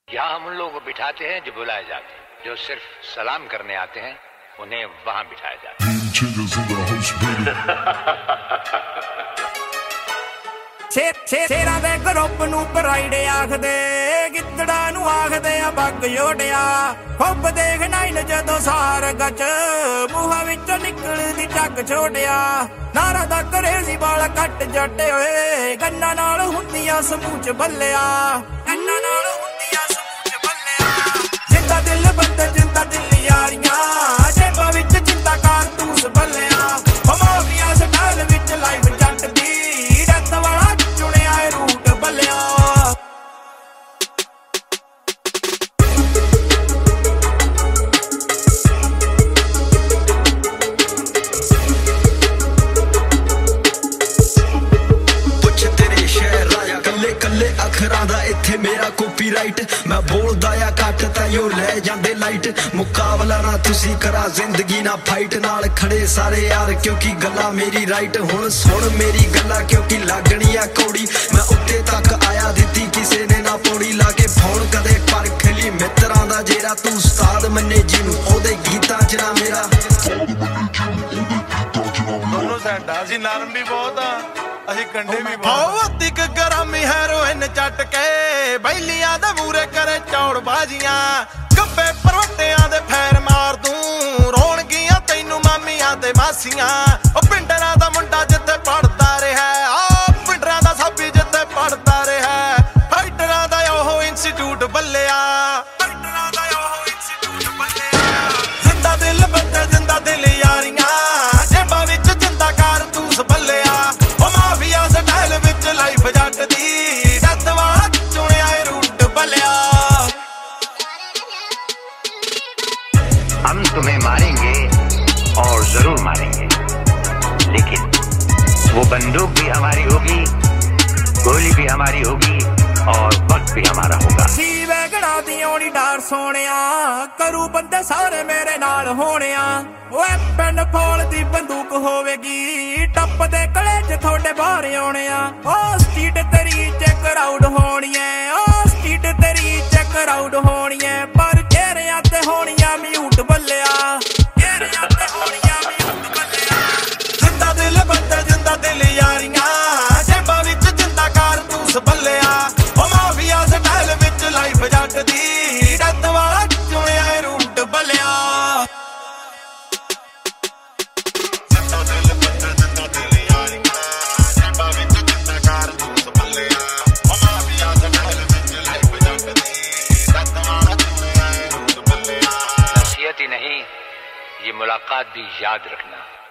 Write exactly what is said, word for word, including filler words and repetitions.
यहाँ हम उन लोगों को बिठाते हैं जो बुलाए जाते हैं, जो सिर्फ सलाम करने आते हैं उन्हें वहां बिठाया जाता है। शेरां दे ग्रुप नूं प्राइड आखदे, गिद्दड़ा नूं आखदे आ बग जोड़िया। खुब देख नाइल जदों सार गच, मूहां विचों निकलदी टग छोड़िया। नारा दा करेजी वाल कट जट्टे होए, गन्ना नाल हुंदियां समूच बल्लिया। गन्ना नाल हुंदियां समूच बल्लिया। जिंदा दिल बंद जिंदा दिल यारियां, जेबां विच जिंदा कारतूस बल्लिया। माफिया स्टाइल विच लाइफ जट दी, रत वाला चुनिया रूट बल्लिया। कल्ले अखरां दा इत्थे मेरा कॉपीराइट, मैं बोलदा या घट ताइयों ले जांदे लाइट। मुकाबला ना तुसी करा जिंदगी ना फाइट, नाल खड़े सारे यार क्योंकि गल्ला मेरी राइट। हुण सुन मेरी गल्ला क्योंकि लागनी आ कौड़ी, मैं उत्ते तक आया दित्ती किसे ने ना पौड़ी। लाके फोन कदे परख ली मित्रां दा जेरा, तू उस्ताद मन्ने जिनू ओदे गीतां च ना मेरा। दोनों साइडां असीं नरम भी बहुत आ, ਅਸੀਂ ਕੰਡੇ ਵੀ ਬਹੁਤ। ਦਿੱਕ ਗਰਮ ਹੈਰੋਇਨ ਚੱਟ ਕੇ ਬੈਲੀਆਂ ਦੇ ਮੂਰੇ ਕਰੇ ਚੌੜ ਬਾਜੀਆਂ। ਗੱਬੇ ਪਰਵਟਿਆਂ ਦੇ ਫੈਰ ਮਾਰ ਦੂੰ, ਰੋਣਗੀਆਂ ਤੈਨੂੰ ਮਾਮੀਆਂ ਤੇ ਮਾਸੀਆਂ। ਉਹ ਪਿੰਡਰਾਂ ਦਾ ਮੁੰਡਾ ਜਿੱਥੇ ਪੜਦਾ ਰਿਹਾ, ਆ ਪਿੰਡਰਾਂ ਦਾ ਸਾਬੀ ਜਿੱਥੇ ਪੜਦਾ ਰਿਹਾ। ਫਾਈਟਰਾਂ ਦਾ ਉਹ ਇੰਸਟੀਚਿਊਟ ਬੱਲਿਆ, ਫਾਈਟਰਾਂ ਦਾ ਉਹ ਇੰਸਟੀਚਿਊਟ ਬੱਲਿਆ। ਜਿੰਦਾ ਦਿਲ ਬੰਦੇ ਜਿੰਦਾ ਦਿਲ ਯਾਰੀਆਂ, ਜੇਬਾਂ ਵਿੱਚ ਜਿੰਦਾ ਕਾਰਤੂਸ ਬੱਲਿਆ। लाइफ जट दी, रत वाला चुनिया रूट बल्लिया। हम तुम्हें मारेंगे और जरूर मारेंगे, लेकिन वो बंदूक भी हमारी होगी, गोली भी हमारी होगी और वक्त भी हमारा होगा। सीवे गड़ा दी ओनी डार सोनिया, करू बंदे सारे मेरे नाल होनिया। वेपन फोल दी बंदूक होवेगी, टप दे कलेज थोड़े बाहर आने आ। ओ स्ट्रीट तेरी चेक आउट होनी है, ओ स्ट्रीट तेरी चेक आउट होनी है। पर चेहरियां ते होनियां म्यूट बल्लिया, चेहरियां ते होनियां म्यूट बल्लिया। जिंदा दिल बंदा जिंदा दिल यारियां, जेबां विच जिंदा कारतूस बल्लिया। ओ माफिया स्टाइल विच लाइफ जट दी, रत वाला चुनिया रूट बल्लिया। नहीं, ये मुलाकात भी याद रखना।